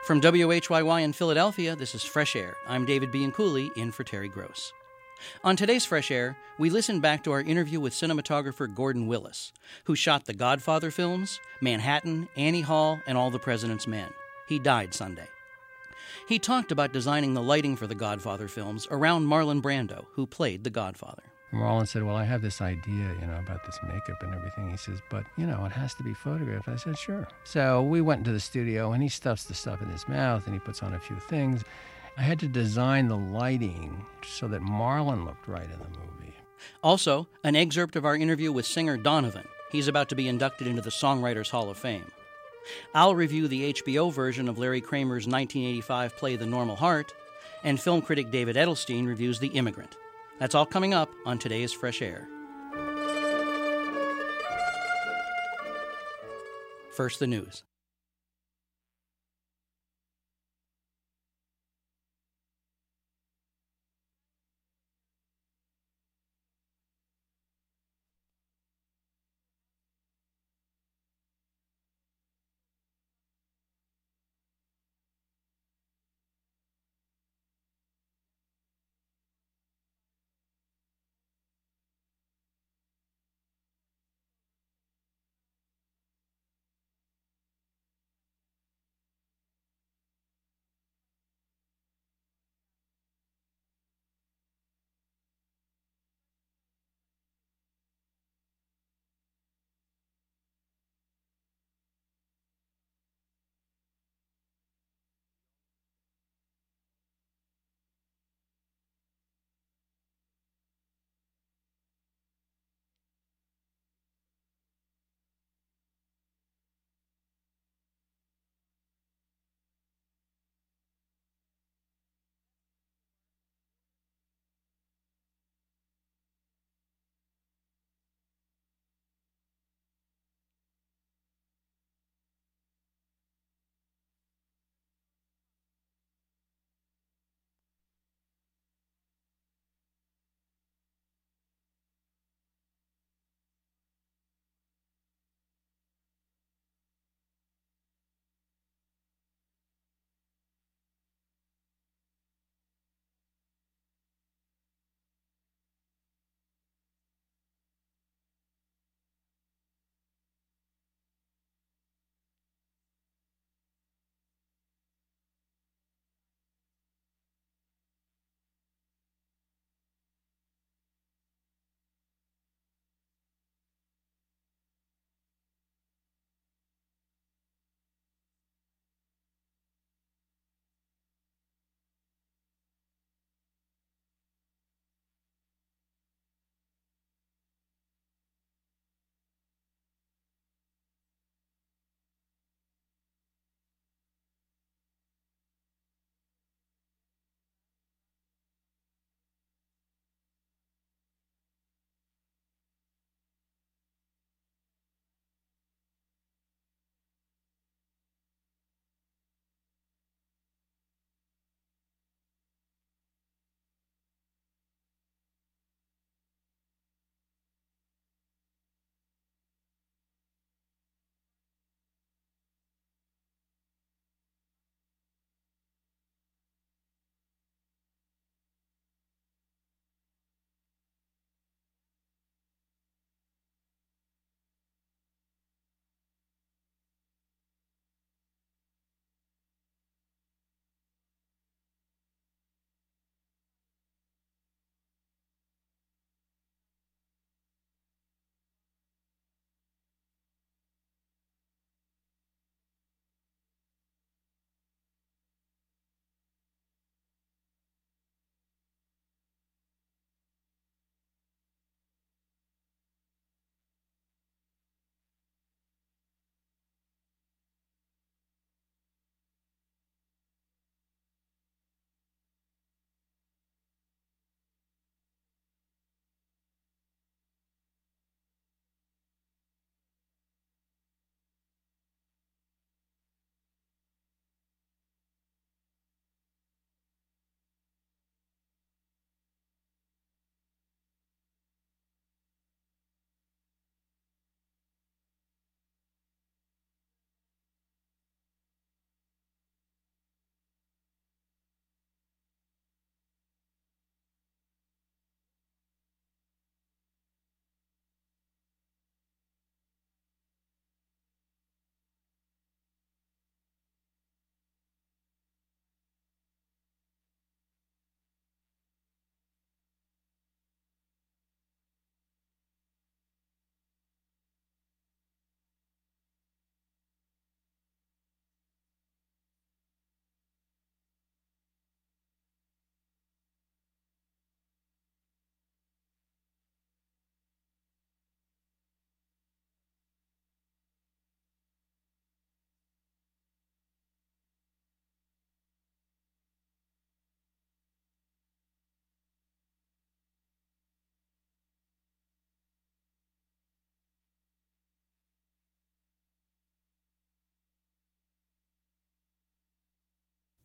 From WHYY in Philadelphia, this is Fresh Air. I'm David Bianculli, in for Terry Gross. On today's Fresh Air, we listen back to our interview with cinematographer Gordon Willis, who shot the Godfather films, Manhattan, Annie Hall, and All the President's Men. He died Sunday. He talked about designing the lighting for the Godfather films around Marlon Brando, who played the Godfather. Marlon said, well, I have this idea, about this makeup and everything. He says, but, it has to be photographed. I said, sure. So we went into the studio, and he stuffs the stuff in his mouth, and he puts on a few things. I had to design the lighting so that Marlon looked right in the movie. Also, an excerpt of our interview with singer Donovan. He's about to be inducted into the Songwriters Hall of Fame. I'll review the HBO version of Larry Kramer's 1985 play The Normal Heart, and film critic David Edelstein reviews The Immigrant. That's all coming up on today's Fresh Air. First, the news.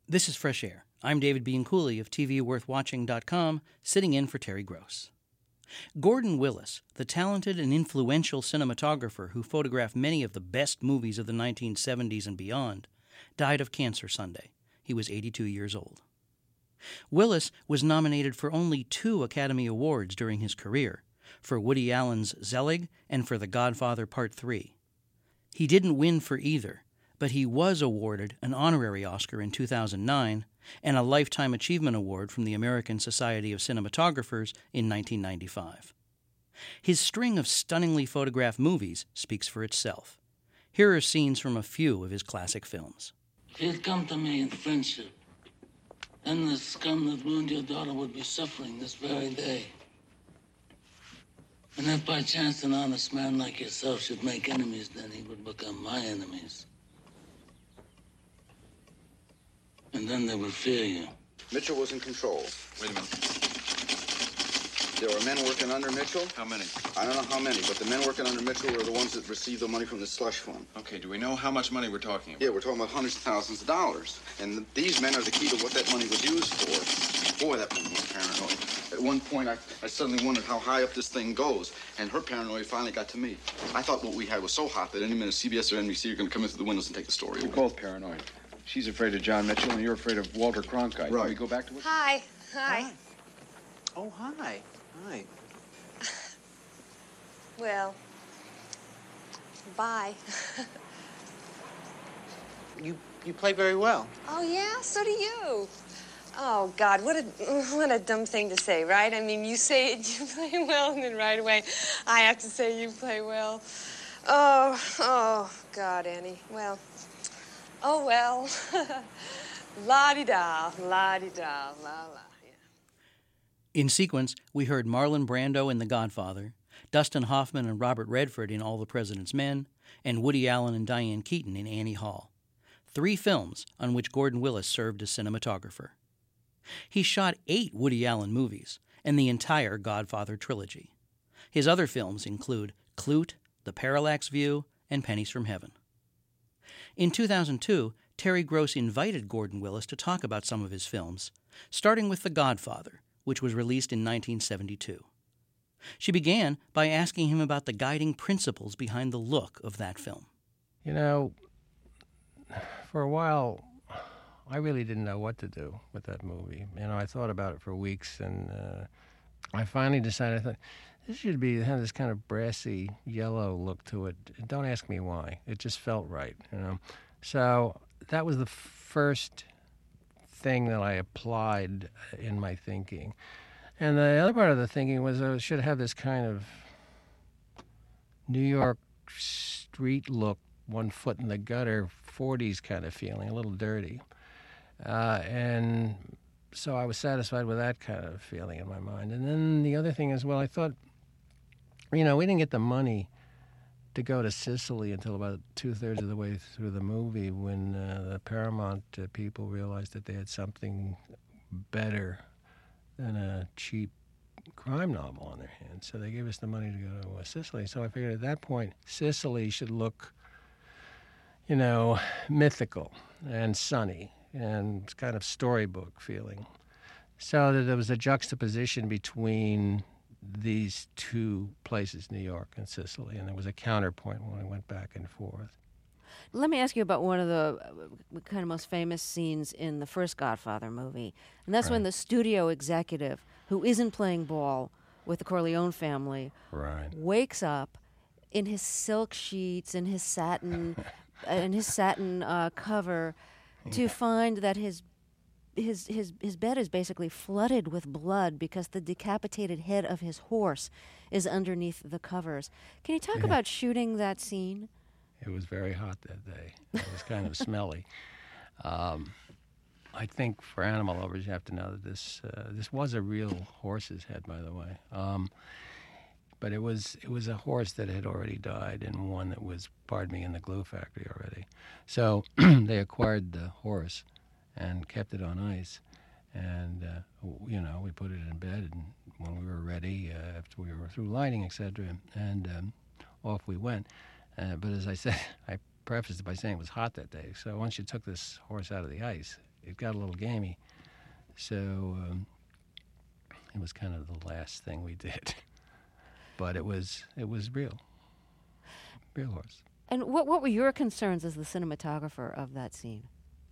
This is Fresh Air. I'm David Bianculli of TVWorthWatching.com, sitting in for Terry Gross. Gordon Willis, the talented and influential cinematographer who photographed many of the best movies of the 1970s and beyond, died of cancer Sunday. He was 82 years old. Willis was nominated for only 2 Academy Awards during his career, for Woody Allen's Zelig and for The Godfather Part 3. He didn't win for either, but he was awarded an honorary Oscar in 2009 and a Lifetime Achievement Award from the American Society of Cinematographers in 1995. His string of stunningly photographed movies speaks for itself. Here are scenes from a few of his classic films. If you'd come to me in friendship, then the scum that ruined your daughter would be suffering this very day. And if by chance an honest man like yourself should make enemies, then he would become my enemies. And then they would fear you. Mitchell was in control. Wait a minute. There were men working under Mitchell. How many? I don't know how many, but the men working under Mitchell were the ones that received the money from the slush fund. Okay, do we know how much money we're talking about? Yeah, we're talking about hundreds of thousands of dollars. And these men are the key to what that money was used for. Boy, that woman was paranoid. At one point, I suddenly wondered how high up this thing goes, and her paranoia finally got to me. I thought what we had was so hot that any minute CBS or NBC are going to come in through the windows and take the story. We're both paranoid. She's afraid of John Mitchell, and you're afraid of Walter Cronkite. Right. Can we go back to it? Hi. Oh, hi. Hi. Well, bye. You play very well. Oh, yeah? So do you. Oh, God, what a dumb thing to say, right? I mean, you say it, you play well, and then right away I have to say you play well. Oh, God, Annie. Well, oh, well. La-di-da, la-di-da, la-la. In sequence, we heard Marlon Brando in The Godfather, Dustin Hoffman and Robert Redford in All the President's Men, and Woody Allen and Diane Keaton in Annie Hall. 3 films on which Gordon Willis served as cinematographer. He shot 8 Woody Allen movies and the entire Godfather trilogy. His other films include Klute, The Parallax View, and Pennies from Heaven. In 2002, Terry Gross invited Gordon Willis to talk about some of his films, starting with The Godfather, which was released in 1972. She began by asking him about the guiding principles behind the look of that film. You know, for a while, I really didn't know what to do with that movie. You know, I thought about it for weeks, and I finally decided, I thought, this should have this kind of brassy yellow look to it. Don't ask me why. It just felt right, you know. So that was the first thing that I applied in my thinking. And the other part of the thinking was I should have this kind of New York street look, one foot in the gutter, 40s kind of feeling, a little dirty. And so I was satisfied with that kind of feeling in my mind. And then the other thing is, well, I thought, you know, we didn't get the money to go to Sicily until about 2/3 of the way through the movie when the Paramount people realized that they had something better than a cheap crime novel on their hands. So they gave us the money to go to Sicily. So I figured at that point, Sicily should look, you know, mythical and sunny and kind of storybook feeling. So that there was a juxtaposition between these 2 places, New York and Sicily, and there was a counterpoint when we went back and forth. Let me ask you about one of the kind of most famous scenes in the first Godfather movie, and that's when the studio executive, who isn't playing ball with the Corleone family, wakes up in his silk sheets and his satin cover to find that his bed is basically flooded with blood because the decapitated head of his horse is underneath the covers. Can you talk about shooting that scene? It was very hot that day. It was kind of smelly. I think for animal lovers, you have to know that this was a real horse's head, by the way. But it was a horse that had already died and one that was, pardon me, in the glue factory already. So they acquired the horse and kept it on ice. And, you know, we put it in bed and when we were ready, after we were through lighting, etc., and off we went. But as I said, I prefaced it by saying it was hot that day. So once you took this horse out of the ice, it got a little gamey. So it was kind of the last thing we did. But it was real horse. And what were your concerns as the cinematographer of that scene?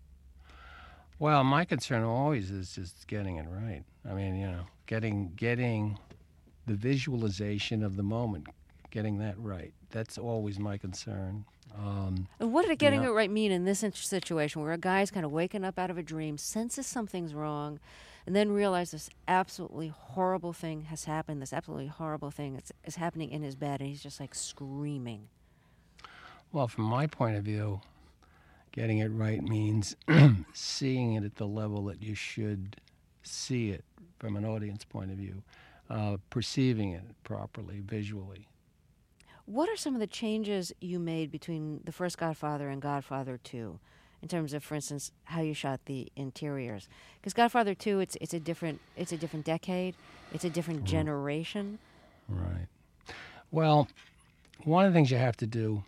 Well, my concern always is just getting it right. I mean, getting the visualization of the moment, getting that right. That's always my concern. And what did getting it right mean in this situation where a guy's kind of waking up out of a dream, senses something's wrong, and then realizes this absolutely horrible thing has happened, this absolutely horrible thing is happening in his bed, and he's just like screaming? Well, from my point of view, getting it right means seeing it at the level that you should see it from an audience point of view, perceiving it properly, visually. What are some of the changes you made between the first Godfather and Godfather 2, in terms of, for instance, how you shot the interiors? Because Godfather 2, it's a different decade, it's a different generation. Right. Well, one of the things you have to do,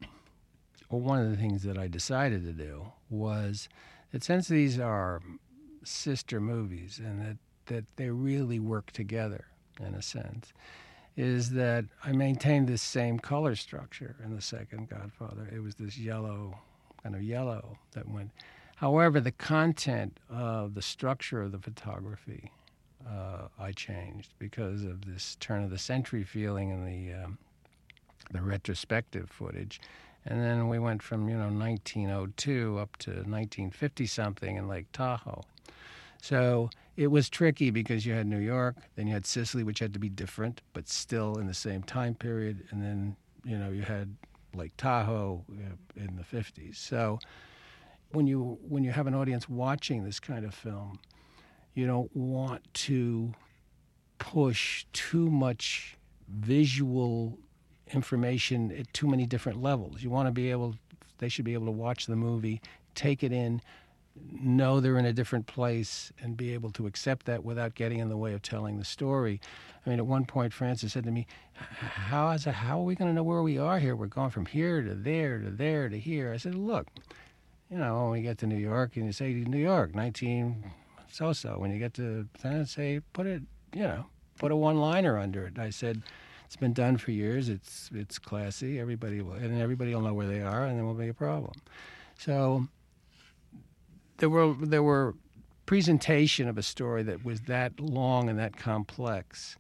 or one of the things that I decided to do, was that since these are sister movies and that they really work together in a sense, is that I maintained this same color structure in the second Godfather. It was this kind of yellow that went. However, the content of the structure of the photography I changed because of this turn of the century feeling in the retrospective footage. And then we went from 1902 up to 1950 something in Lake Tahoe. So it was tricky because you had New York, then you had Sicily, which had to be different, but still in the same time period, and then you had Lake Tahoe in the 50s. So when you have an audience watching this kind of film, you don't want to push too much visual information at too many different levels. You want to be able, they should be able to watch the movie, take it in, know they're in a different place, and be able to accept that without getting in the way of telling the story. I mean, at one point, Francis said to me, how are we going to know where we are here? We're going from here to there to there to here. I said, look, when we get to New York, and you say New York, 19 so-so. When you get to say, put a one-liner under it. I said, it's been done for years. It's classy. Everybody will know where they are, and there won't be a problem. So there were presentation of a story that was that long and that complex.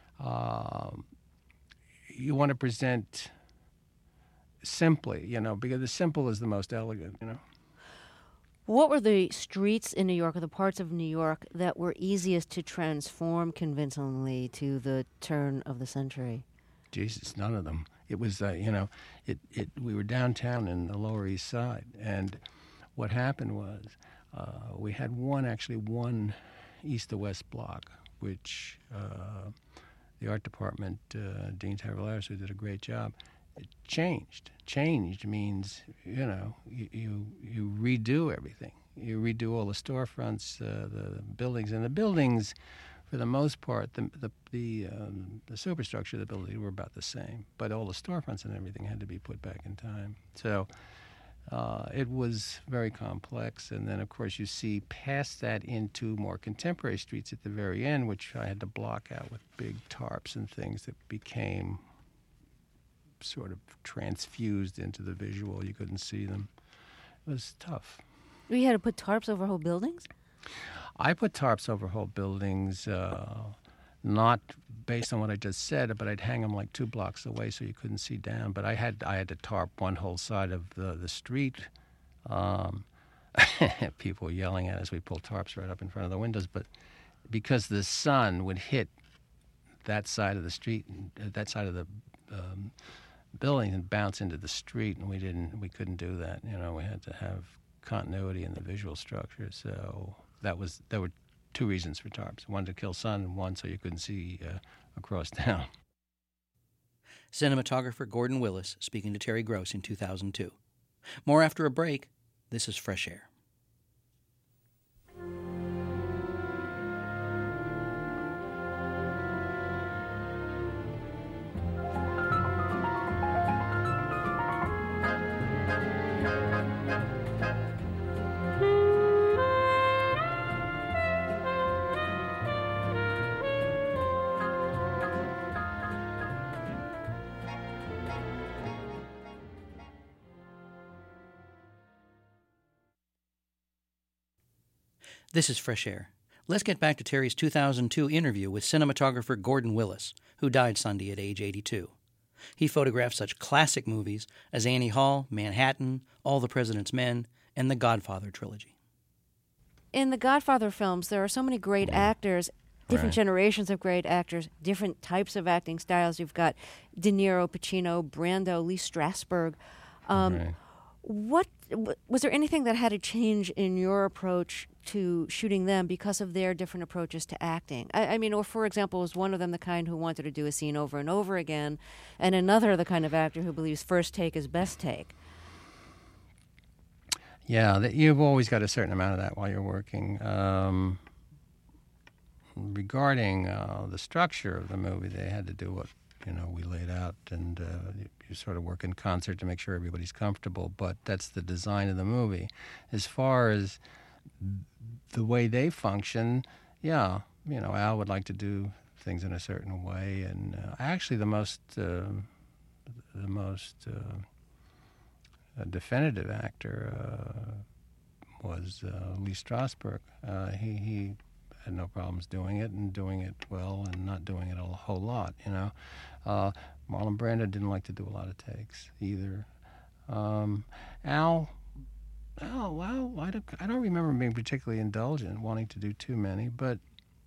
You want to present simply, because the simple is the most elegant, What were the streets in New York, or the parts of New York that were easiest to transform convincingly to the turn of the century? Jesus, none of them. It was, we were downtown in the Lower East Side, and what happened was we had one east to west block, which the art department, Dean Tavolaris, who did a great job, it changed. Changed means, you redo everything. You redo all the storefronts, the buildings, and the buildings, for the most part, the superstructure of the building were about the same, but all the storefronts and everything had to be put back in time. So it was very complex, and then, of course, you see past that into more contemporary streets at the very end, which I had to block out with big tarps and things that became sort of transfused into the visual. You couldn't see them. It was tough. You had to put tarps over whole buildings? I put tarps over whole buildings, not based on what I just said, but I'd hang them like 2 blocks away so you couldn't see down. But I had to tarp one whole side of the street. People were yelling at us. We pulled tarps right up in front of the windows, but because the sun would hit that side of the street, that side of the building, and bounce into the street, and we couldn't do that. We had to have continuity in the visual structure. So there were 2 reasons for tarps: one to kill sun, and one so you couldn't see across town. Cinematographer Gordon Willis speaking to Terry Gross in 2002. More after a break. This is Fresh Air. This is Fresh Air. Let's get back to Terry's 2002 interview with cinematographer Gordon Willis, who died Sunday at age 82. He photographed such classic movies as Annie Hall, Manhattan, All the President's Men, and the Godfather trilogy. In the Godfather films, there are so many great actors, different generations of great actors, different types of acting styles. You've got De Niro, Pacino, Brando, Lee Strasberg. What was there anything that had to change in your approach to shooting them because of their different approaches to acting? I mean, or for example, was one of them the kind who wanted to do a scene over and over again, and another the kind of actor who believes first take is best take? Yeah, you've always got a certain amount of that while you're working. Regarding the structure of the movie, they had to do what we laid out, and you sort of work in concert to make sure everybody's comfortable. But that's the design of the movie. As far as the way they function, yeah, Al would like to do things in a certain way, and actually the most definitive actor was Lee Strasberg. He had no problems doing it and doing it well and not doing it a whole lot, Marlon Brando didn't like to do a lot of takes either. Al, I don't remember being particularly indulgent, wanting to do too many, but,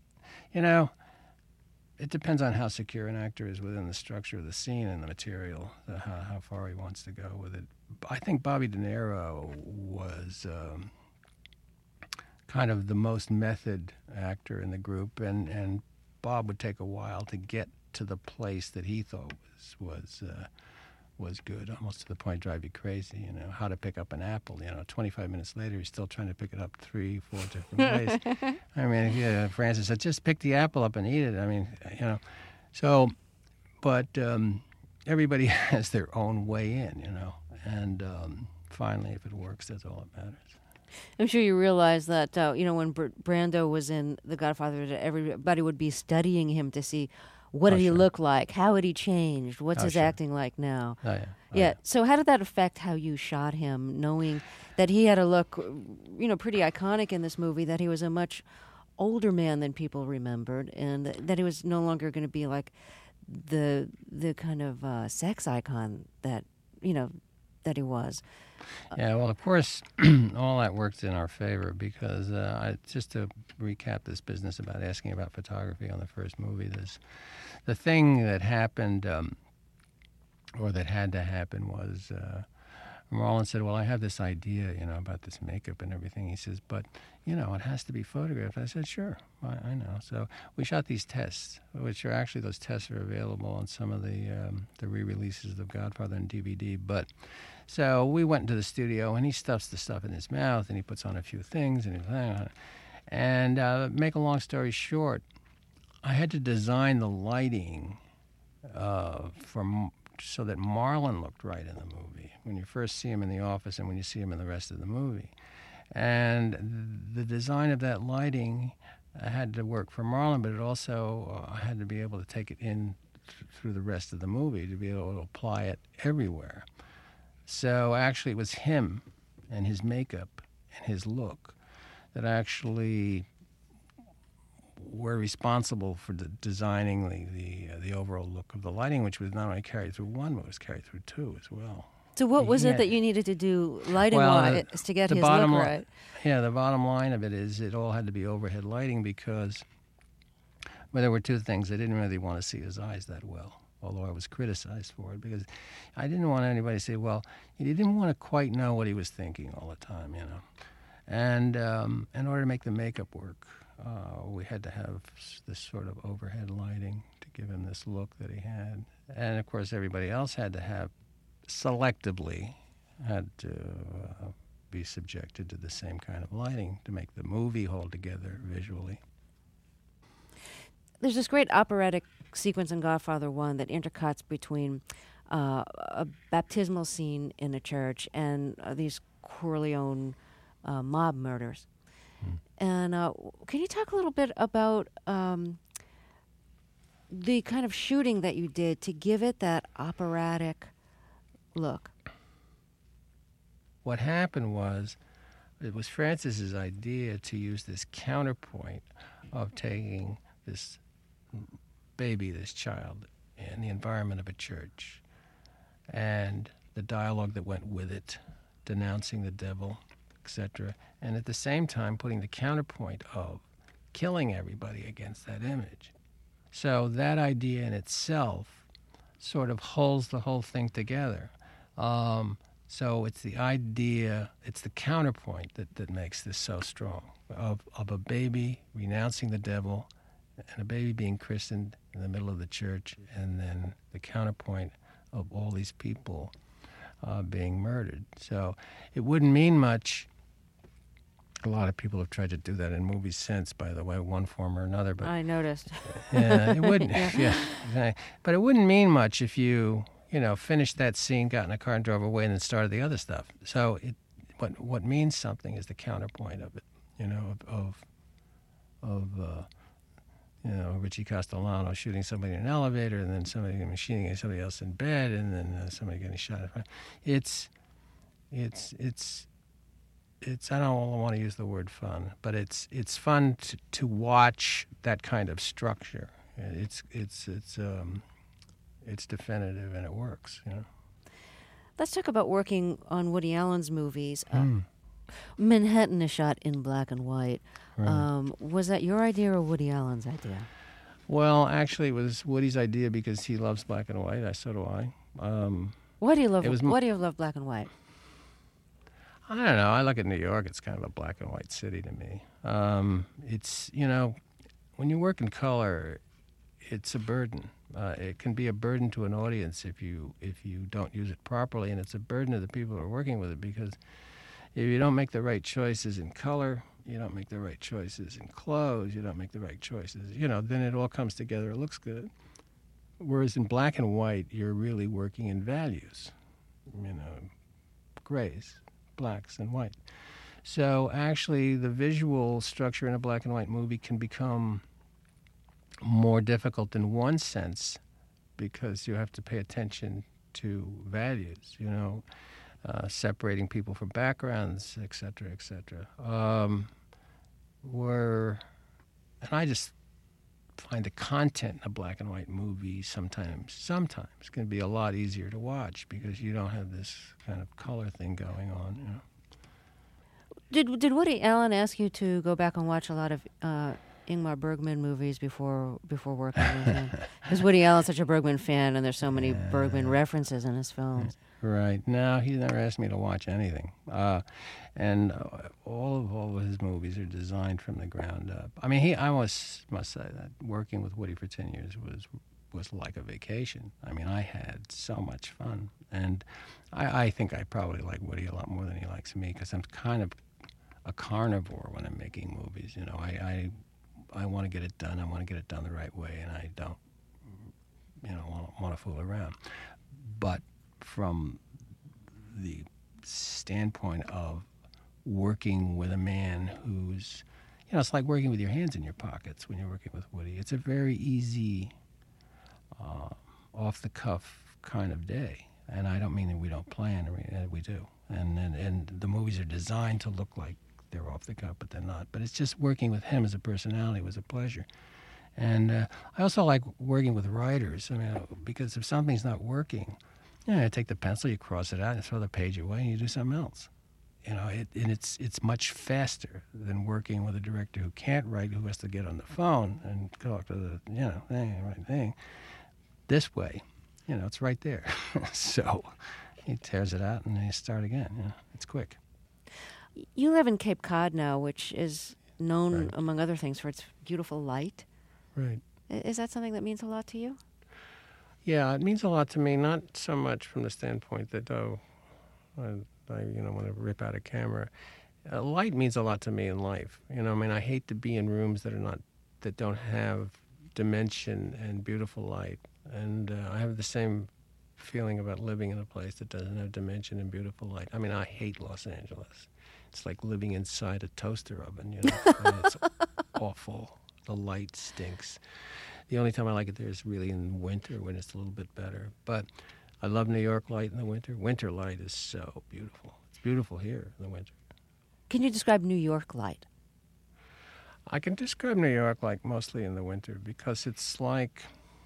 it depends on how secure an actor is within the structure of the scene and the material, how far he wants to go with it. I think Bobby De Niro was kind of the most method actor in the group, and Bob would take a while to get to the place that he thought was good, almost to the point drive you crazy. How to pick up an apple. 25 minutes later, he's still trying to pick it up 3-4 different ways. I mean, Francis said, just pick the apple up and eat it. I mean, So, but everybody has their own way in, and finally, if it works, that's all that matters. I'm sure you realize that, when Brando was in The Godfather, that everybody would be studying him to see what did he look like, how had he changed, what's his acting like now. Yeah. So how did that affect how you shot him, knowing that he had a look, pretty iconic in this movie, that he was a much older man than people remembered, and that he was no longer going to be like the kind of sex icon that that he was. Yeah, well, of course, all that worked in our favor because just to recap this business about asking about photography on the first movie, the thing that happened, or that had to happen, was Marlon said, well, I have this idea, about this makeup and everything. He says, but, it has to be photographed. I said, sure, I know. So we shot these tests, which are actually, those tests are available on some of the re-releases of Godfather on DVD. But so we went into the studio, and he stuffs the stuff in his mouth, and he puts on a few things, and make a long story short, I had to design the lighting so that Marlon looked right in the movie when you first see him in the office and when you see him in the rest of the movie. And the design of that lighting had to work for Marlon, but it also had to be able to take it in through the rest of the movie to be able to apply it everywhere. So actually it was him and his makeup and his look that actually were responsible for designing the overall look of the lighting, which was not only carried through one, but was carried through two as well. So what was it that you needed to do lighting-wise to get his look right? Yeah, the bottom line of it is it all had to be overhead lighting because there were two things. I didn't really want to see his eyes that well, although I was criticized for it, because I didn't want anybody to say, well, he didn't want to quite know what he was thinking all the time, And in order to make the makeup work, we had to have this sort of overhead lighting to give him this look that he had. And, of course, everybody else had to have, selectively, had to be subjected to the same kind of lighting to make the movie hold together visually. There's this great operatic sequence in Godfather 1 that intercuts between a baptismal scene in a church and these Corleone mob murders. And can you talk a little bit about the kind of shooting that you did to give it that operatic look? What happened was it was Francis's idea to use this counterpoint of taking this baby, this child, in the environment of a church, and the dialogue that went with it, denouncing the devil, etc., and at the same time putting the counterpoint of killing everybody against that image. So that idea in itself sort of holds the whole thing together. So it's the idea, it's the counterpoint that makes this so strong, of a baby renouncing the devil and a baby being christened in the middle of the church, and then the counterpoint of all these people being murdered. So it wouldn't mean much. A lot of people have tried to do that in movies since, by the way, one form or another. But I noticed. Yeah, it wouldn't. Yeah. Yeah, exactly. But it wouldn't mean much if you finished that scene, got in a car and drove away, and then started the other stuff. So what means something is the counterpoint of it, Richie Castellano shooting somebody in an elevator, and then somebody machining somebody else in bed, and then somebody getting shot in front. It's I don't want to use the word fun, but it's fun to watch that kind of structure. It's definitive and it works. Let's talk about working on Woody Allen's movies. Manhattan is shot in black and white. Right. Was that your idea or Woody Allen's idea? Well, actually, it was Woody's idea because he loves black and white. So do I. Why do you love black and white? I don't know. I look at New York, it's kind of a black and white city to me. It's, when you work in color, it's a burden. It can be a burden to an audience if you don't use it properly, and it's a burden to the people who are working with it, because if you don't make the right choices in color, you don't make the right choices in clothes, you don't make the right choices, then it all comes together, it looks good. Whereas in black and white, you're really working in values, grays, blacks, and white. So actually, the visual structure in a black and white movie can become more difficult in one sense, because you have to pay attention to values, separating people from backgrounds, et cetera, et cetera. And I just find the content in a black and white movie sometimes can be a lot easier to watch, because you don't have this kind of color thing going on. Did Woody Allen ask you to go back and watch a lot of Ingmar Bergman movies before working with him? Because Woody Allen's such a Bergman fan, and there's so many Bergman references in his films. Right. No, he never asked me to watch anything. And all of his movies are designed from the ground up. I mean, I must say that working with Woody for 10 years was like a vacation. I mean, I had so much fun. And I think I probably like Woody a lot more than he likes me, because I'm kind of a carnivore when I'm making movies. I want to get it done. I want to get it done the right way, and I don't, want to fool around. But from the standpoint of working with a man who's, it's like working with your hands in your pockets when you're working with Woody. It's a very easy, off-the-cuff kind of day. And I don't mean that we don't plan, we do. And the movies are designed to look like they're off the cuff, but they're not. But it's just working with him as a personality was a pleasure. And I also like working with writers. I mean, because if something's not working, you take the pencil, you cross it out, and throw the page away, and you do something else. And it's much faster than working with a director who can't write, who has to get on the phone and talk to the right thing. This way, it's right there. So he tears it out, and then you start again. It's quick. You live in Cape Cod now, which is known, among other things, for its beautiful light. Right. Is that something that means a lot to you? Yeah, it means a lot to me, not so much from the standpoint that, I want to rip out a camera. Light means a lot to me in life. I hate to be in rooms that don't have dimension and beautiful light. And I have the same feeling about living in a place that doesn't have dimension and beautiful light. I mean, I hate Los Angeles. It's like living inside a toaster oven, It's awful. The light stinks. The only time I like it there is really in winter, when it's a little bit better. But I love New York light in the winter. Winter light is so beautiful. It's beautiful here in the winter. Can you describe New York light? I can describe New York like mostly in the winter because it's like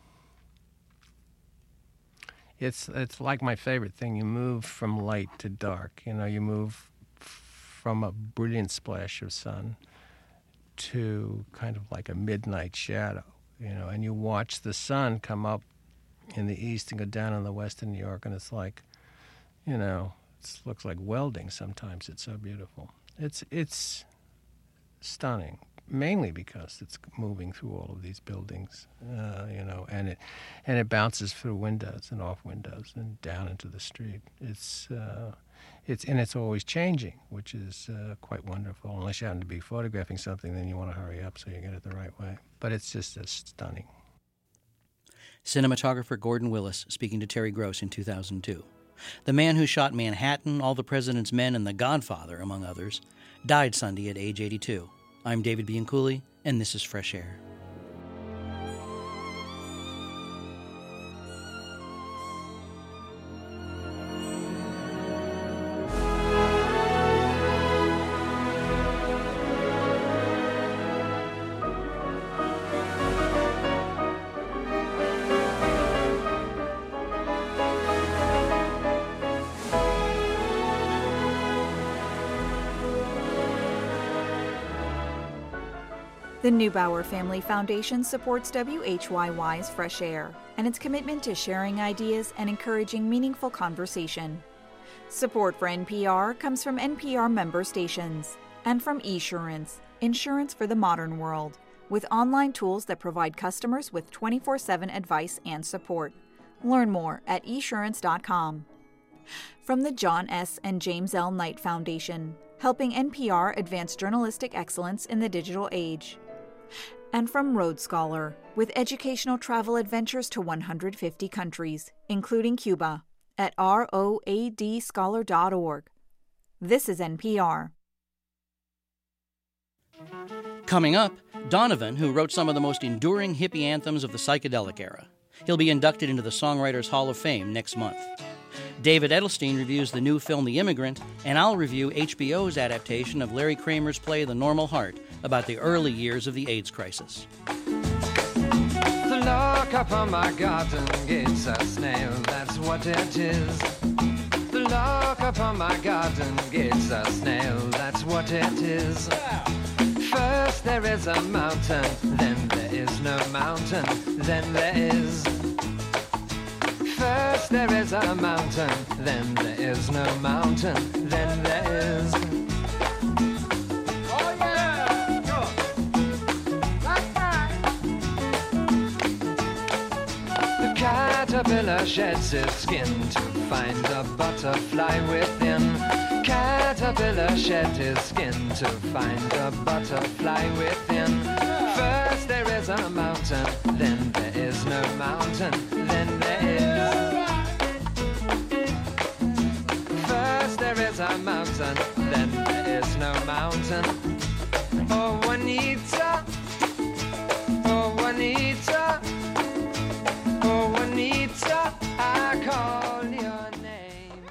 it's like my favorite thing. You move from light to dark. You know, you move from a brilliant splash of sun to kind of like a midnight shadow, you know, and you watch the sun come up in the east and go down in the west in New York, and it's like, you know, it looks like welding sometimes. It's so beautiful. It's stunning, mainly because it's moving through all of these buildings, you know, and it bounces through windows and off windows and down into the street. It's always changing, which is quite wonderful. Unless you happen to be photographing something, then you want to hurry up so you get it the right way. But it's just stunning. Cinematographer Gordon Willis speaking to Terry Gross in 2002. The man who shot Manhattan, All the President's Men, and The Godfather, among others, died Sunday at age 82. I'm David Bianculli, and this is Fresh Air. The Neubauer Family Foundation supports WHYY's Fresh Air and its commitment to sharing ideas and encouraging meaningful conversation. Support for NPR comes from NPR member stations and from Esurance, insurance for the modern world, with online tools that provide customers with 24/7 advice and support. Learn more at esurance.com. From the John S. and James L. Knight Foundation, helping NPR advance journalistic excellence in the digital age. And from Road Scholar, with educational travel adventures to 150 countries, including Cuba, at roadscholar.org. This is NPR. Coming up, Donovan, who wrote some of the most enduring hippie anthems of the psychedelic era. He'll be inducted into the Songwriters Hall of Fame next month. David Edelstein reviews the new film The Immigrant, and I'll review HBO's adaptation of Larry Kramer's play The Normal Heart about the early years of the AIDS crisis. The lock upon my garden gate's a snail, that's what it is. The lock upon my garden gate's a snail, that's what it is. First there is a mountain, then there is no mountain, then there is. First there is a mountain, then there is no mountain, then there is. Oh yeah! Go! The caterpillar sheds its skin to find a butterfly within. Caterpillar sheds his skin to find a butterfly within. First there is a mountain, then there is no mountain, then there is. First there is a mountain, then there is no mountain. Oh Juanita, oh Juanita, oh Juanita, I call your name.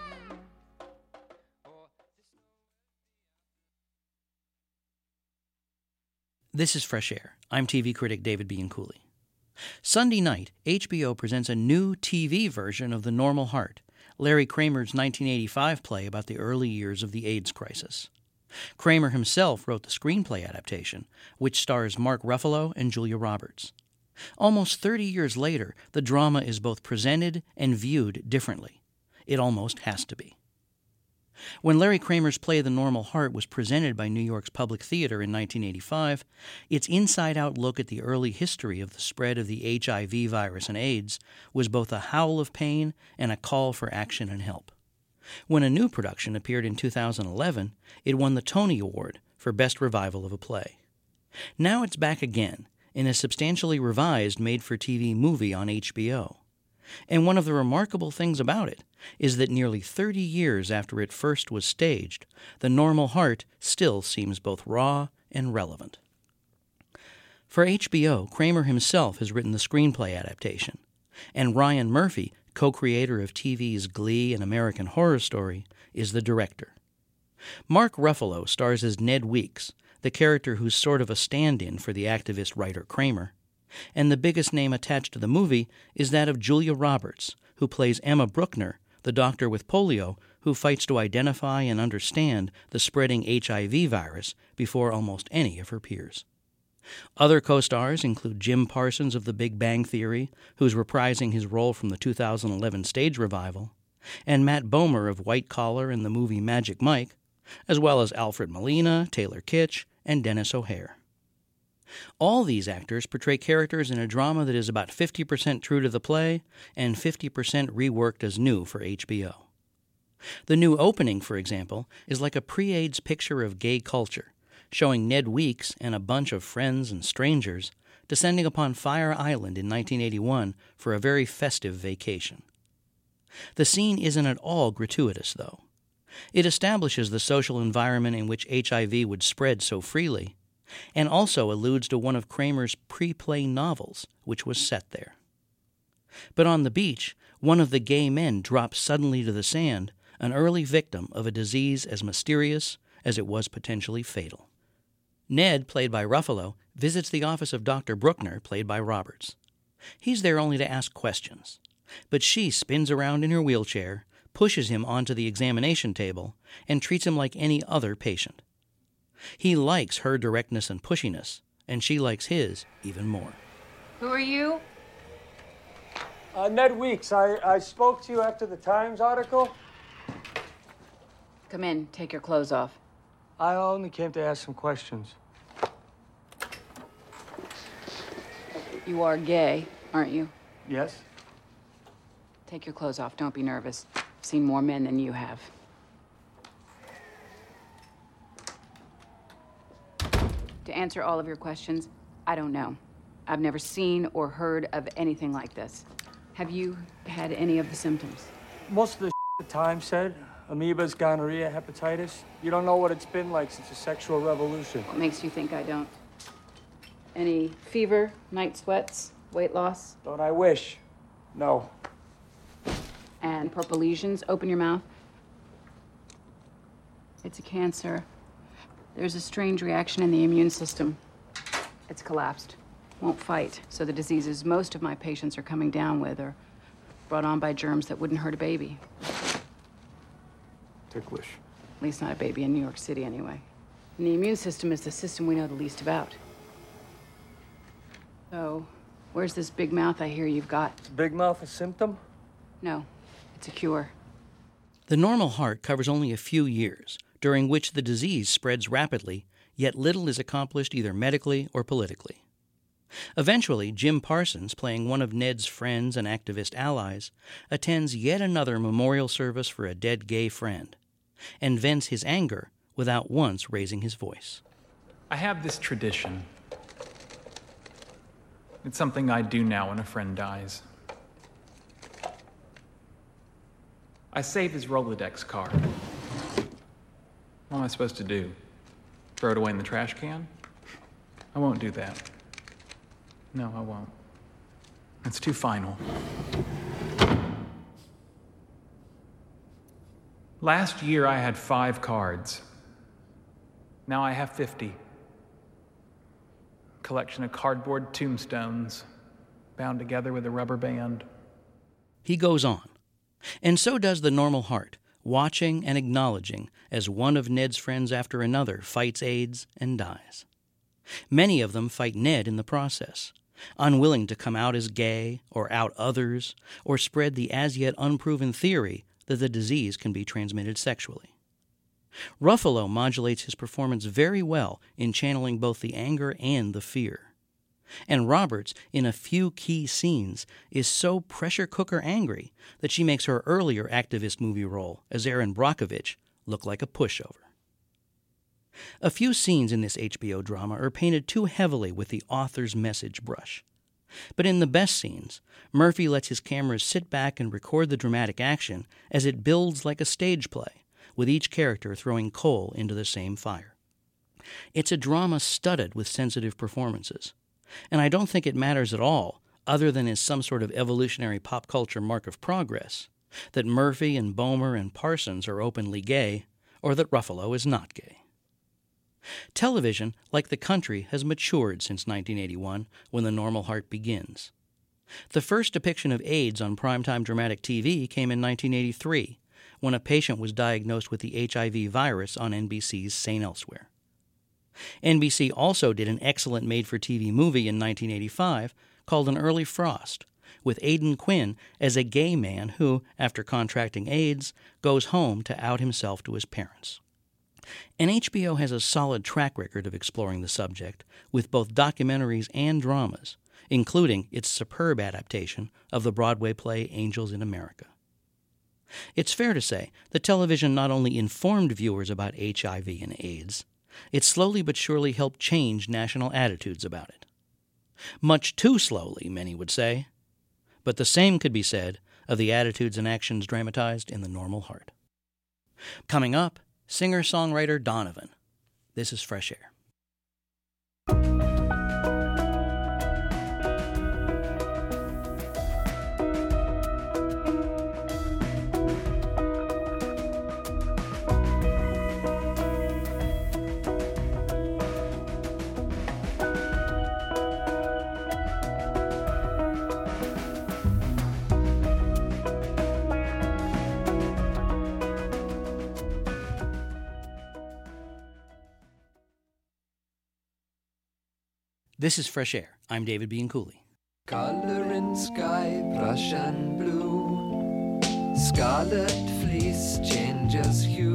This is Fresh Air. I'm TV critic David Bianculli. Sunday night, HBO presents a new TV version of The Normal Heart, Larry Kramer's 1985 play about the early years of the AIDS crisis. Kramer himself wrote the screenplay adaptation, which stars Mark Ruffalo and Julia Roberts. Almost 30 years later, the drama is both presented and viewed differently. It almost has to be. When Larry Kramer's play The Normal Heart was presented by New York's Public Theater in 1985, its inside-out look at the early history of the spread of the HIV virus and AIDS was both a howl of pain and a call for action and help. When a new production appeared in 2011, it won the Tony Award for Best Revival of a Play. Now it's back again in a substantially revised made-for-TV movie on HBO. And one of the remarkable things about it is that nearly 30 years after it first was staged, The Normal Heart still seems both raw and relevant. For HBO, Kramer himself has written the screenplay adaptation, and Ryan Murphy, co-creator of TV's Glee and American Horror Story, is the director. Mark Ruffalo stars as Ned Weeks, the character who's sort of a stand-in for the activist writer Kramer. And the biggest name attached to the movie is that of Julia Roberts, who plays Emma Bruckner, the doctor with polio who fights to identify and understand the spreading HIV virus before almost any of her peers. Other co-stars include Jim Parsons of The Big Bang Theory, who's reprising his role from the 2011 stage revival, and Matt Bomer of White Collar and the movie Magic Mike, as well as Alfred Molina, Taylor Kitsch, and Dennis O'Hare. All these actors portray characters in a drama that is about 50% true to the play and 50% reworked as new for HBO. The new opening, for example, is like a pre-AIDS picture of gay culture, showing Ned Weeks and a bunch of friends and strangers descending upon Fire Island in 1981 for a very festive vacation. The scene isn't at all gratuitous, though. It establishes the social environment in which HIV would spread so freely, and also alludes to one of Kramer's pre-play novels, which was set there. But on the beach, one of the gay men drops suddenly to the sand, an early victim of a disease as mysterious as it was potentially fatal. Ned, played by Ruffalo, visits the office of Dr. Bruckner, played by Roberts. He's there only to ask questions, but she spins around in her wheelchair, pushes him onto the examination table, and treats him like any other patient. He likes her directness and pushiness, and she likes his even more. Who are you? Ned Weeks. I spoke to you after the Times article. Come in. Take your clothes off. I only came to ask some questions. You are gay, aren't you? Yes. Take your clothes off. Don't be nervous. I've seen more men than you have. To answer all of your questions, I don't know. I've never seen or heard of anything like this. Have you had any of the symptoms? Most of the Times said amoebas, gonorrhea, hepatitis. You don't know what it's been like since the sexual revolution. What makes you think I don't? Any fever, night sweats, weight loss? Don't I wish? No. And purple lesions? Open your mouth. It's a cancer. There's a strange reaction in the immune system. It's collapsed. Won't fight. So the diseases most of my patients are coming down with are brought on by germs that wouldn't hurt a baby. Ticklish. At least not a baby in New York City, anyway. And the immune system is the system we know the least about. So, where's this big mouth I hear you've got? Big mouth a symptom? No, it's a cure. The normal heart covers only a few years, during which the disease spreads rapidly, yet little is accomplished either medically or politically. Eventually, Jim Parsons, playing one of Ned's friends and activist allies, attends yet another memorial service for a dead gay friend, and vents his anger without once raising his voice. I have this tradition. It's something I do now when a friend dies. I save his Rolodex card. What am I supposed to do? Throw it away in the trash can? I won't do that. No, I won't. It's too final. Last year I had 5 cards. Now I have 50. Collection of cardboard tombstones, bound together with a rubber band. He goes on, and so does the normal heart, watching and acknowledging as one of Ned's friends after another fights AIDS and dies. Many of them fight Ned in the process, unwilling to come out as gay or out others or spread the as yet unproven theory that the disease can be transmitted sexually. Ruffalo modulates his performance very well in channeling both the anger and the fear. And Roberts, in a few key scenes, is so pressure cooker angry that she makes her earlier activist movie role as Erin Brockovich look like a pushover. A few scenes in this HBO drama are painted too heavily with the author's message brush. But in the best scenes, Murphy lets his cameras sit back and record the dramatic action as it builds like a stage play, with each character throwing coal into the same fire. It's a drama studded with sensitive performances, and I don't think it matters at all, other than as some sort of evolutionary pop culture mark of progress, that Murphy and Bomer and Parsons are openly gay, or that Ruffalo is not gay. Television, like the country, has matured since 1981, when The Normal Heart begins. The first depiction of AIDS on primetime dramatic TV came in 1983, when a patient was diagnosed with the HIV virus on NBC's St. Elsewhere. NBC also did an excellent made-for-TV movie in 1985 called An Early Frost, with Aidan Quinn as a gay man who, after contracting AIDS, goes home to out himself to his parents. And HBO has a solid track record of exploring the subject with both documentaries and dramas, including its superb adaptation of the Broadway play Angels in America. It's fair to say that television not only informed viewers about HIV and AIDS, it slowly but surely helped change national attitudes about it. Much too slowly, many would say, but the same could be said of the attitudes and actions dramatized in The Normal Heart. Coming up, singer-songwriter Donovan. This is Fresh Air. This is Fresh Air. I'm David Bianculli. Color in sky, Prussian blue. Scarlet fleece changes hue.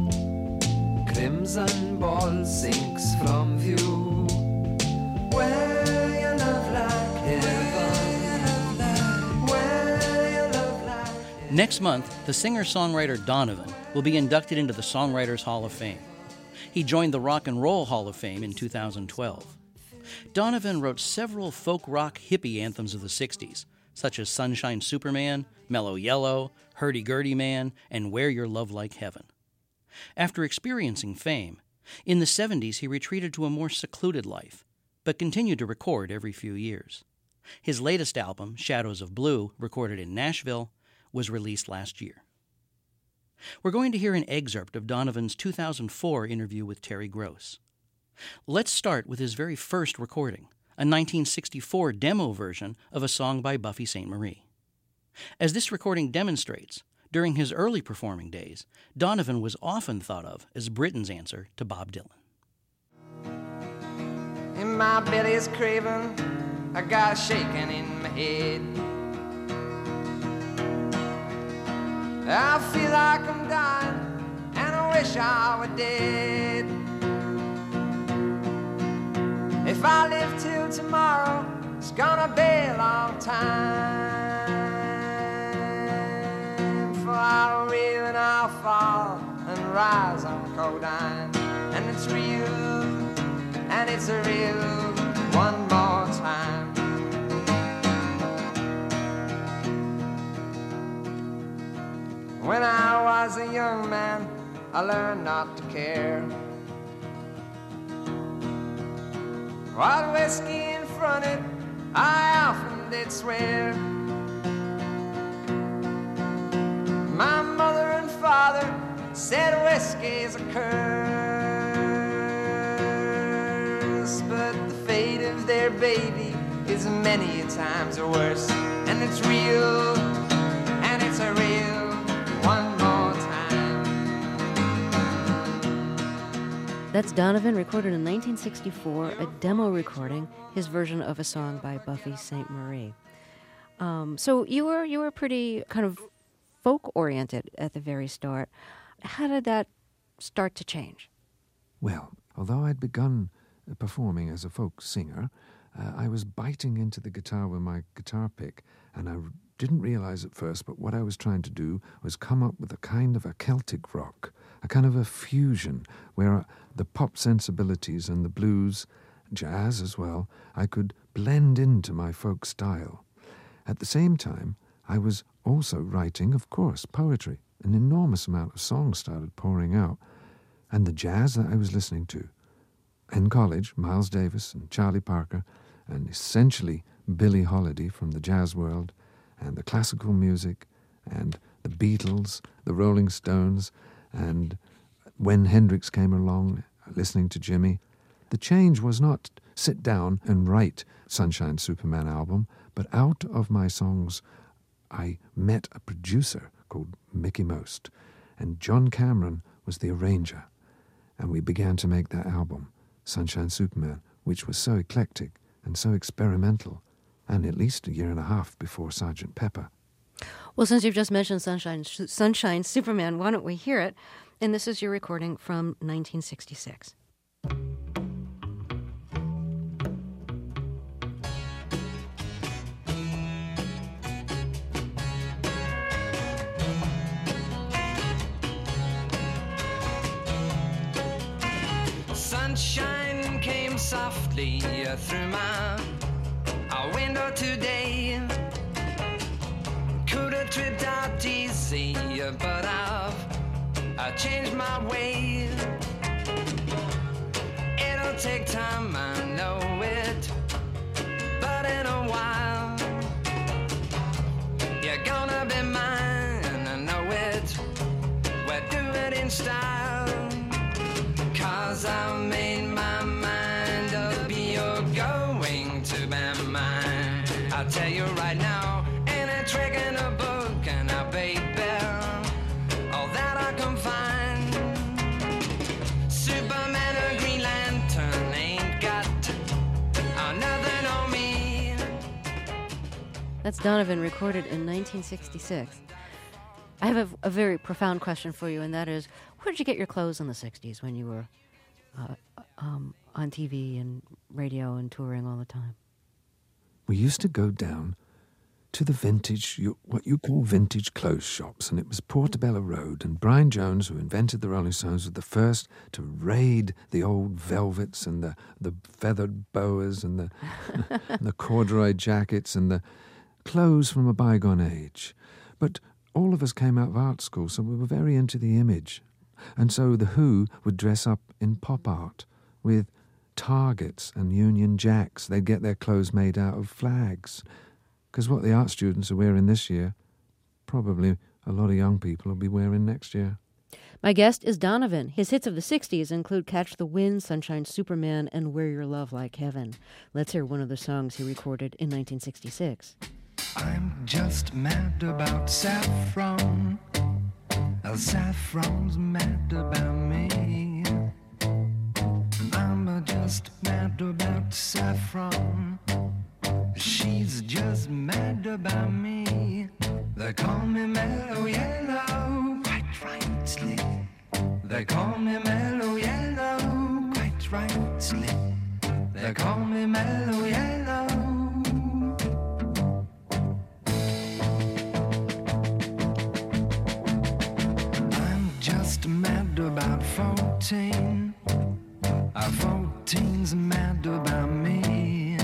Crimson ball sinks from view. Where your love like heaven. Where your love like heaven. Next month, the singer-songwriter Donovan will be inducted into the Songwriters Hall of Fame. He joined the Rock and Roll Hall of Fame in 2012. Donovan wrote several folk rock hippie anthems of the 60s, such as Sunshine Superman, Mellow Yellow, Hurdy-Gurdy Man, and Wear Your Love Like Heaven. After experiencing fame, in the 70s he retreated to a more secluded life, but continued to record every few years. His latest album, Shadows of Blue, recorded in Nashville, was released last year. We're going to hear an excerpt of Donovan's 2004 interview with Terry Gross. Let's start with his very first recording, a 1964 demo version of a song by Buffy Sainte-Marie. As this recording demonstrates, during his early performing days, Donovan was often thought of as Britain's answer to Bob Dylan. In my belly's craving, I got a shaking in my head. I feel like I'm dying, and I wish I were dead. If I live till tomorrow, it's gonna be a long time. For I'll reel and I'll fall and rise on codeine. And it's real, and it's a real one more time. When I was a young man, I learned not to care what whiskey in front it, I often did swear. My mother and father said whiskey's a curse, but the fate of their baby is many times worse. And it's real, and it's a real one more time. That's Donovan, recorded in 1964, a demo recording, his version of a song by Buffy Sainte-Marie. So you were pretty kind of folk-oriented at the very start. How did that start to change? Well, although I'd begun performing as a folk singer, I was biting into the guitar with my guitar pick, and I didn't realize at first, but what I was trying to do was come up with a kind of a Celtic rock, a kind of a fusion where the pop sensibilities and the blues, jazz as well, I could blend into my folk style. At the same time, I was also writing, of course, poetry. An enormous amount of songs started pouring out. And the jazz that I was listening to. In college, Miles Davis and Charlie Parker, and essentially Billie Holiday from the jazz world, and the classical music, and the Beatles, the Rolling Stones, and when Hendrix came along, listening to Jimmy. The change was not sit down and write Sunshine Superman album, but out of my songs I met a producer called Mickey Most, and John Cameron was the arranger, and we began to make that album, Sunshine Superman, which was so eclectic and so experimental, and at least a year and a half before Sgt. Pepper. Well, since you've just mentioned Sunshine Superman, why don't we hear it? And this is your recording from 1966. Sunshine came softly through my window today. Could have tripped out easy, but I've changed my way. It'll take time, I know it, but in a while you're gonna be mine, I know it. We'll do it in style, 'cause I've made my mind up, you're going to be mine. I'll tell you right now, ain't a trick in a book, and a baby, all that I can find. Superman or Green Lantern ain't got nothing on me. That's Donovan, recorded in 1966. I have a very profound question for you, and that is, where did you get your clothes in the 60s when you were on TV and radio and touring all the time? We used to go down to the vintage, what you call vintage clothes shops, and it was Portobello Road, and Brian Jones, who invented the Rolling Stones, was the first to raid the old velvets and the feathered boas and the, and the corduroy jackets and the clothes from a bygone age. But all of us came out of art school, so we were very into the image. And so the Who would dress up in pop art with targets and Union Jacks. They'd get their clothes made out of flags. Because what the art students are wearing this year, probably a lot of young people will be wearing next year. My guest is Donovan. His hits of the 60s include Catch the Wind, Sunshine Superman, and Wear Your Love Like Heaven. Let's hear one of the songs he recorded in 1966. I'm just mad about saffron. Saffron's mad about me. I'm just mad about saffron. She's just mad about me. They call me Mellow Yellow, quite rightly. They call me Mellow Yellow, quite rightly. They call me Mellow Yellow. Mad about 14. 14's mad about me.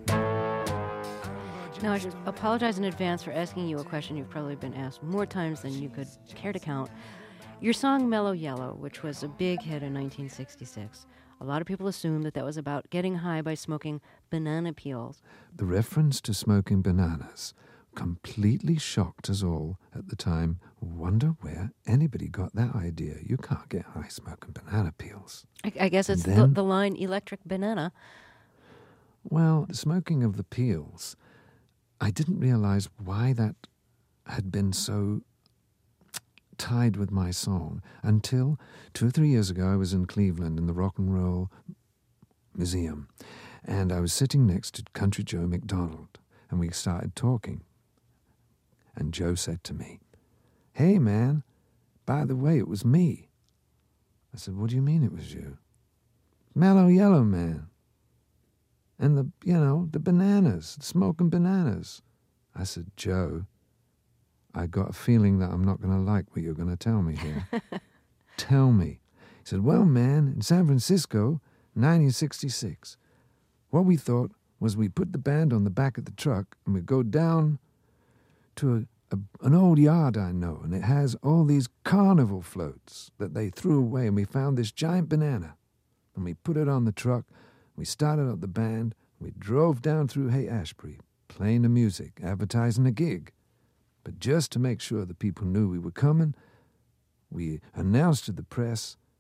Now, I should apologize in advance for asking you a question you've probably been asked more times than you could care to count. Your song Mellow Yellow, which was a big hit in 1966, a lot of people assume that was about getting high by smoking banana peels. The reference to smoking bananas completely shocked us all at the time. Wonder where anybody got that idea. You can't get high smoking banana peels. I guess it's the line electric banana. Well, the smoking of the peels, I didn't realize why that had been so tied with my song until 2 or 3 years ago I was in Cleveland in the Rock and Roll Museum, and I was sitting next to Country Joe McDonald, and we started talking. And Joe said to me, "Hey, man, by the way, it was me." I said, "What do you mean it was you?" "Mellow Yellow Man. And the bananas, smoking bananas." I said, "Joe, I got a feeling that I'm not going to like what you're going to tell me here." "Tell me." He said, "Well, man, in San Francisco, 1966, what we thought was we put the band on the back of the truck and we'd go down to an old yard I know, and it has all these carnival floats that they threw away, and we found this giant banana, and we put it on the truck, we started up the band, we drove down through Haight-Ashbury, playing the music, advertising a gig. But just to make sure the people knew we were coming, we announced to the press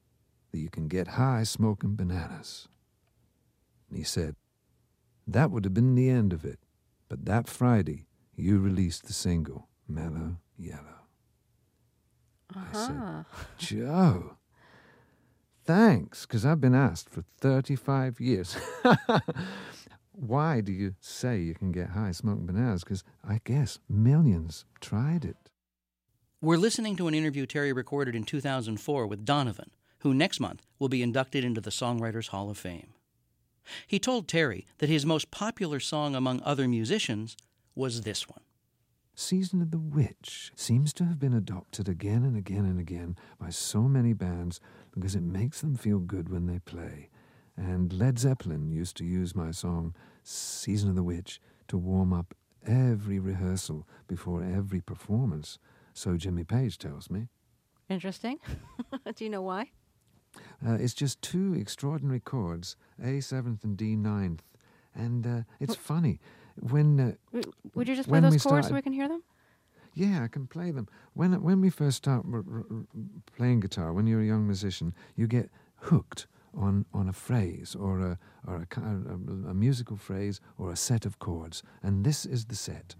that you can get high smoking bananas. And he said, that would have been the end of it, but that Friday you released the single, Mellow Yellow. I said, Joe, thanks, because I've been asked for 35 years. Why do you say you can get high smoking bananas? Because I guess millions tried it. We're listening to an interview Terry recorded in 2004 with Donovan, who next month will be inducted into the Songwriters Hall of Fame. He told Terry that his most popular song among other musicians was this one. Season of the Witch seems to have been adopted again and again and again by so many bands because it makes them feel good when they play. And Led Zeppelin used to use my song, Season of the Witch, to warm up every rehearsal before every performance. So Jimmy Page tells me. Interesting. Do you know why? It's just two extraordinary chords, A 7th and D 9th. And it's funny. When would you just play those chords so we can hear them? Yeah, I can play them. When we first start playing guitar, when you're a young musician, you get hooked on a phrase or a musical phrase or a set of chords, and this is the set.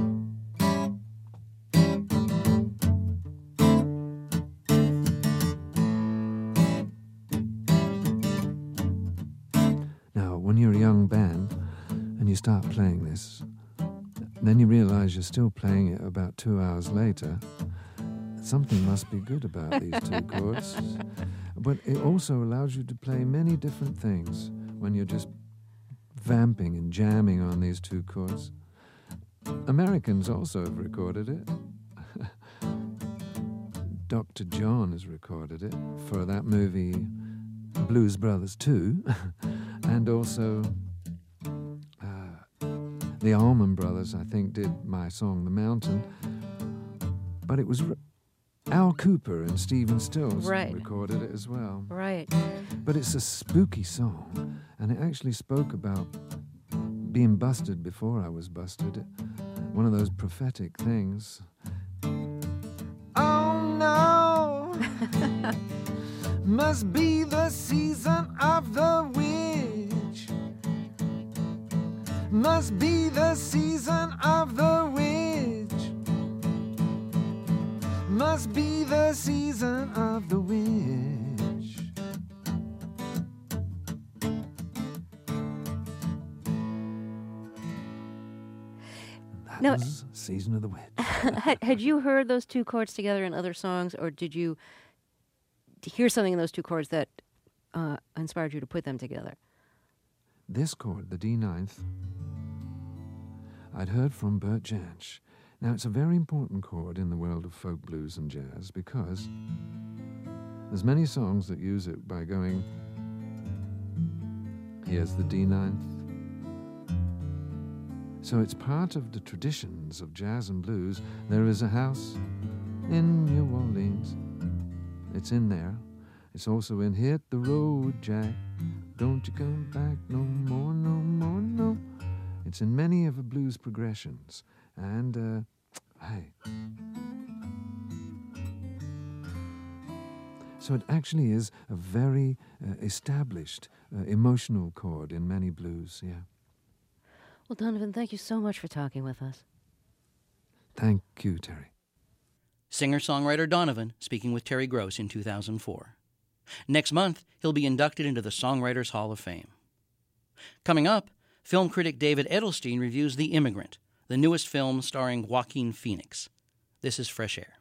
Now, when you're a young band and you start playing this, then you realize you're still playing it about 2 hours later. Something must be good about these two chords. But it also allows you to play many different things when you're just vamping and jamming on these two chords. Americans also have recorded it. Dr. John has recorded it for that movie Blues Brothers 2, and also the Allman Brothers, I think, did my song The Mountain. But it was Al Cooper and Stephen Stills recorded it as well. Right. But it's a spooky song, and it actually spoke about being busted before I was busted. One of those prophetic things. Oh no, must be the season of the witch. Must be the season of the witch. Must be the season of the witch. That was Season of the Witch. Had you heard those two chords together in other songs, or did you hear something in those two chords that inspired you to put them together? This chord, the D 9th, I'd heard from Bert Jansch. Now, it's a very important chord in the world of folk blues and jazz because there's many songs that use it by going, here's the D 9th. So it's part of the traditions of jazz and blues. There is a house in New Orleans. It's in there. It's also in Hit the Road, Jack. Don't you come back no more, no more, no. It's in many of the blues progressions. And, hey. So it actually is a very established emotional chord in many blues, yeah. Well, Donovan, thank you so much for talking with us. Thank you, Terry. Singer-songwriter Donovan speaking with Terry Gross in 2004. Next month, he'll be inducted into the Songwriters Hall of Fame. Coming up, film critic David Edelstein reviews The Immigrant, the newest film starring Joaquin Phoenix. This is Fresh Air.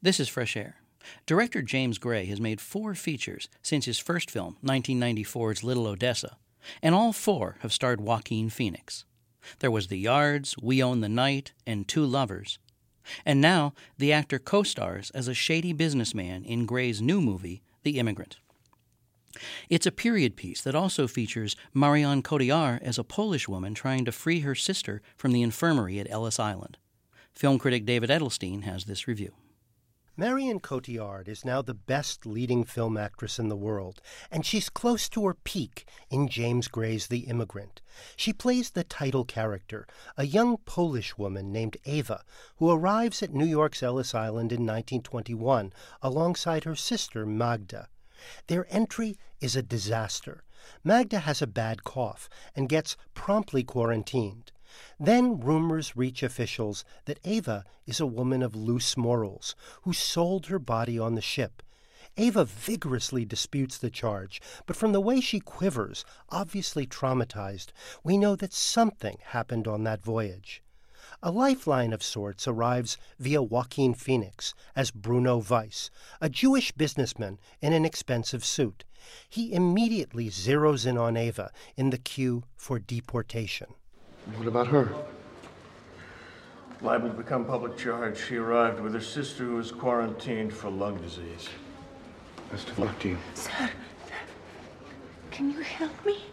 This is Fresh Air. Director James Gray has made 4 features since his first film, 1994's Little Odessa, and all 4 have starred Joaquin Phoenix. There was The Yards, We Own the Night, and Two Lovers. And now the actor co-stars as a shady businessman in Gray's new movie, The Immigrant. It's a period piece that also features Marion Cotillard as a Polish woman trying to free her sister from the infirmary at Ellis Island. Film critic David Edelstein has this review. Marion Cotillard is now the best leading film actress in the world, and she's close to her peak in James Gray's The Immigrant. She plays the title character, a young Polish woman named Ava, who arrives at New York's Ellis Island in 1921 alongside her sister Magda. Their entry is a disaster. Magda has a bad cough and gets promptly quarantined. Then rumors reach officials that Ava is a woman of loose morals who sold her body on the ship. Ava vigorously disputes the charge, but from the way she quivers, obviously traumatized, we know that something happened on that voyage. A lifeline of sorts arrives via Joaquin Phoenix as Bruno Weiss, a Jewish businessman in an expensive suit. He immediately zeroes in on Ava in the queue for deportation. What about her? Liable to become public charge. She arrived with her sister who was quarantined for lung disease. Best of luck to you. Sir, can you help me?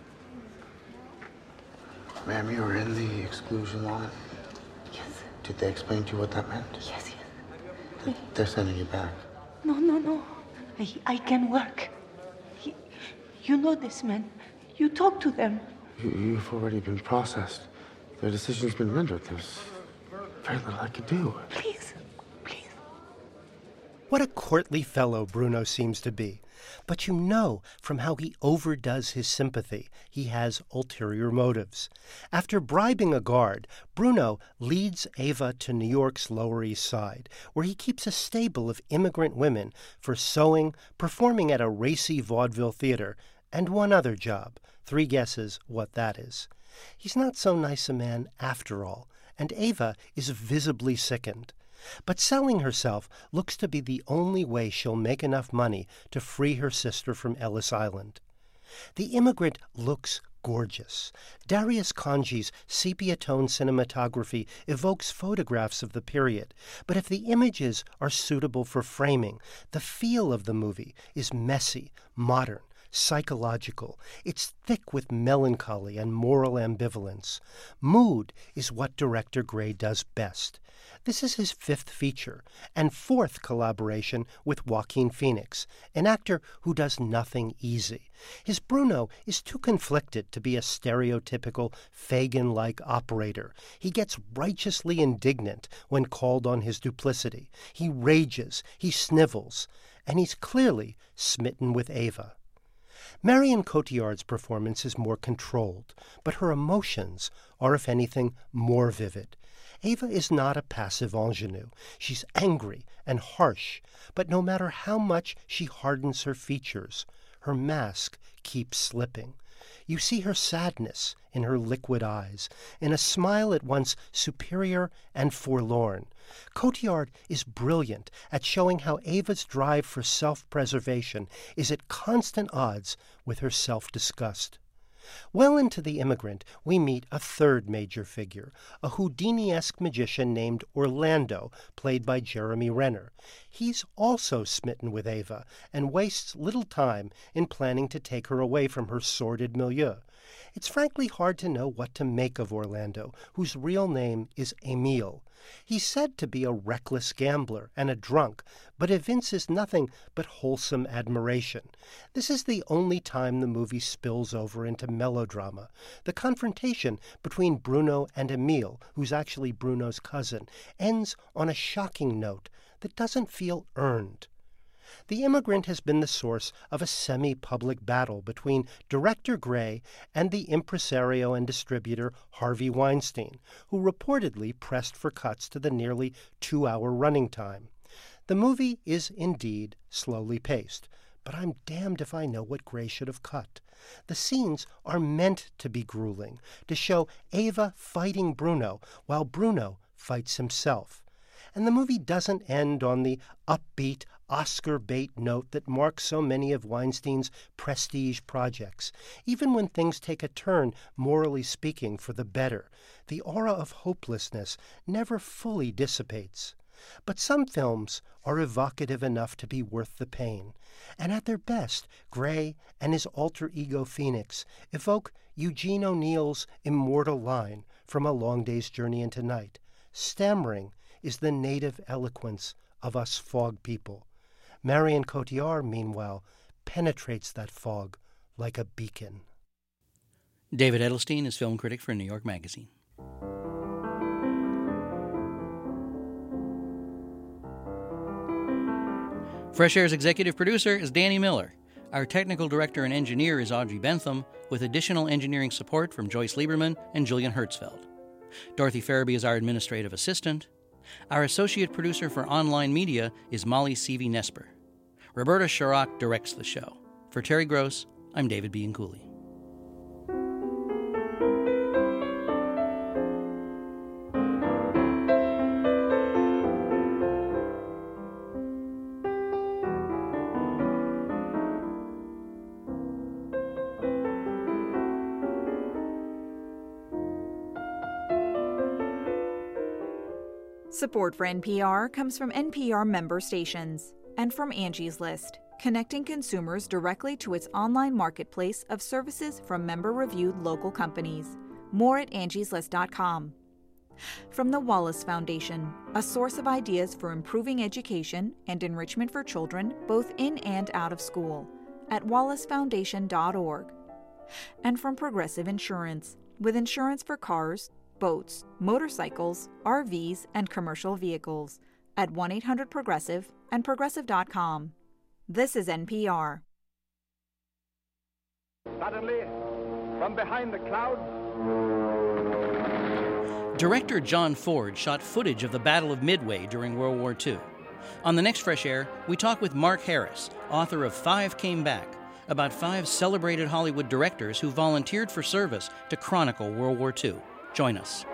Ma'am, you were in the exclusion line? Yes. Did they explain to you what that meant? Yes. They're sending you back. No. I can work. You know this man. You talk to them. You've already been processed. Their decision's been rendered. There's very little I can do. Please. What a courtly fellow Bruno seems to be. But you know from how he overdoes his sympathy, he has ulterior motives. After bribing a guard, Bruno leads Ava to New York's Lower East Side, where he keeps a stable of immigrant women for sewing, performing at a racy vaudeville theater, and one other job. 3 guesses what that is. He's not so nice a man after all, and Ava is visibly sickened. But selling herself looks to be the only way she'll make enough money to free her sister from Ellis Island. The Immigrant looks gorgeous. Darius Khondji's sepia-tone cinematography evokes photographs of the period, but if the images are suitable for framing, the feel of the movie is messy, modern, psychological. It's thick with melancholy and moral ambivalence. Mood is what director Gray does best. This is his 5th feature and 4th collaboration with Joaquin Phoenix, an actor who does nothing easy. His Bruno is too conflicted to be a stereotypical Fagin-like operator. He gets righteously indignant when called on his duplicity. He rages, he snivels, and he's clearly smitten with Ava. Marion Cotillard's performance is more controlled, but her emotions are, if anything, more vivid. Ava is not a passive ingenue. She's angry and harsh, but no matter how much she hardens her features, her mask keeps slipping. You see her sadness in her liquid eyes, in a smile at once superior and forlorn. Cotillard is brilliant at showing how Ava's drive for self-preservation is at constant odds with her self-disgust. Well into The Immigrant, we meet a 3rd major figure, a Houdini-esque magician named Orlando, played by Jeremy Renner. He's also smitten with Ava and wastes little time in planning to take her away from her sordid milieu. It's frankly hard to know what to make of Orlando, whose real name is Emile. He's said to be a reckless gambler and a drunk, but evinces nothing but wholesome admiration. This is the only time the movie spills over into melodrama. The confrontation between Bruno and Emile, who's actually Bruno's cousin, ends on a shocking note that doesn't feel earned. The Immigrant has been the source of a semi-public battle between director Gray and the impresario and distributor Harvey Weinstein, who reportedly pressed for cuts to the nearly 2-hour running time. The movie is indeed slowly paced, but I'm damned if I know what Gray should have cut. The scenes are meant to be grueling, to show Ava fighting Bruno while Bruno fights himself. And the movie doesn't end on the upbeat, Oscar bait note that marks so many of Weinstein's prestige projects. Even when things take a turn, morally speaking, for the better, the aura of hopelessness never fully dissipates. But some films are evocative enough to be worth the pain. And at their best, Gray and his alter ego Phoenix evoke Eugene O'Neill's immortal line from A Long Day's Journey into Night. Stammering is the native eloquence of us fog people. Marion Cotillard, meanwhile, penetrates that fog like a beacon. David Edelstein is film critic for New York Magazine. Fresh Air's executive producer is Danny Miller. Our technical director and engineer is Audrey Bentham, with additional engineering support from Joyce Lieberman and Julian Hertzfeld. Dorothy Farabee is our administrative assistant. Our associate producer for online media is Molly Seavey-Nesper. Roberta Shirok directs the show. For Terry Gross, I'm David Bianculli. Support for NPR comes from NPR member stations and from Angie's List, connecting consumers directly to its online marketplace of services from member-reviewed local companies. More at angieslist.com. From the Wallace Foundation, a source of ideas for improving education and enrichment for children both in and out of school, at wallacefoundation.org. And from Progressive Insurance, with insurance for cars, boats, motorcycles, RVs, and commercial vehicles at 1-800-PROGRESSIVE and Progressive.com. This is NPR. Suddenly, from behind the clouds... Director John Ford shot footage of the Battle of Midway during World War II. On the next Fresh Air, we talk with Mark Harris, author of 5 Came Back, about 5 celebrated Hollywood directors who volunteered for service to chronicle World War II. Join us.